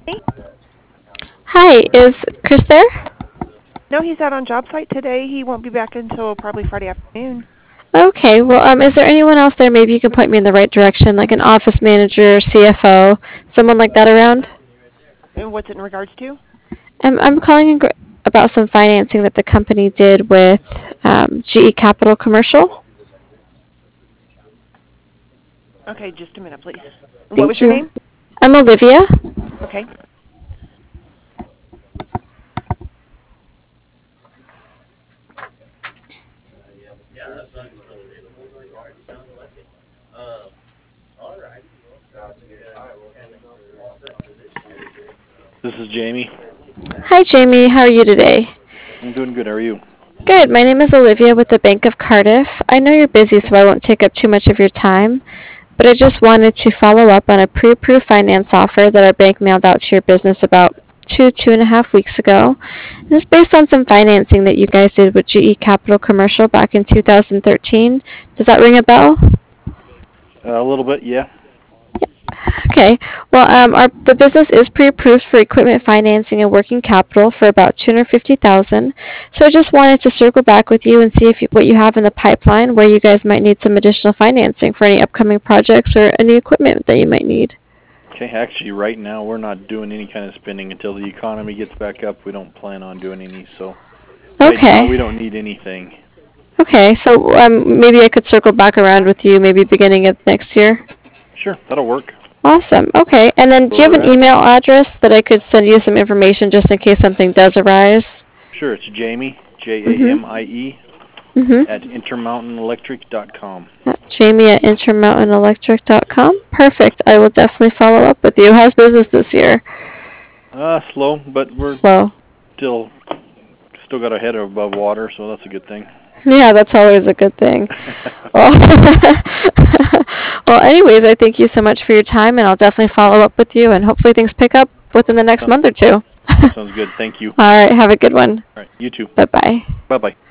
Hi, is Chris there? No, he's out on job site today. He won't be back until probably Friday afternoon. Okay, well, is there anyone else there? Maybe you can point me in the right direction, like an office manager, CFO, someone like that around? And what's it in regards to? I'm calling about some financing that the company did with GE Capital Commercial. Okay, just a minute, please. What was Thank your you. name? I'm Olivia. Okay. This is Jamie. Hi, Jamie. How are you today? I'm doing good. How are you? Good. My name is Olivia with the Bank of Cardiff. I know you're busy, so I won't take up too much of your time, but I just wanted to follow up on a pre-approved finance offer that our bank mailed out to your business about 2.5 weeks ago. It was based on some financing that you guys did with GE Capital Commercial back in 2013. Does that ring a bell? A little bit, yeah. Okay. Well, the business is pre-approved for equipment financing and working capital for about 250,000. So I just wanted to circle back with you and see if what you have in the pipeline, where you guys might need some additional financing for any upcoming projects or any equipment that you might need. Okay, actually, right now we're not doing any kind of spending until the economy gets back up. We don't plan on doing any, so right now we Okay. don't need anything. Okay. So maybe I could circle back around with you maybe beginning of next year. Sure, that'll work. Awesome. Okay. And then do Where you have we're an at? email address that I could send you some information just in case something does arise? Sure, it's Jamie, Mhm. Jamie, Mhm. at intermountanelectric.com. Jamie at intermountanelectric.com. Perfect. I will definitely follow up with you. How's business this year? Slow, but we're Slow. still got our head above water, so that's a good thing. Yeah, that's always a good thing. Well, well, anyways, I thank you so much for your time, and I'll definitely follow up with you, and hopefully things pick up within the next month or two. Sounds good. Thank you. All right, have a good one. All right, you too. Bye bye. Bye-bye.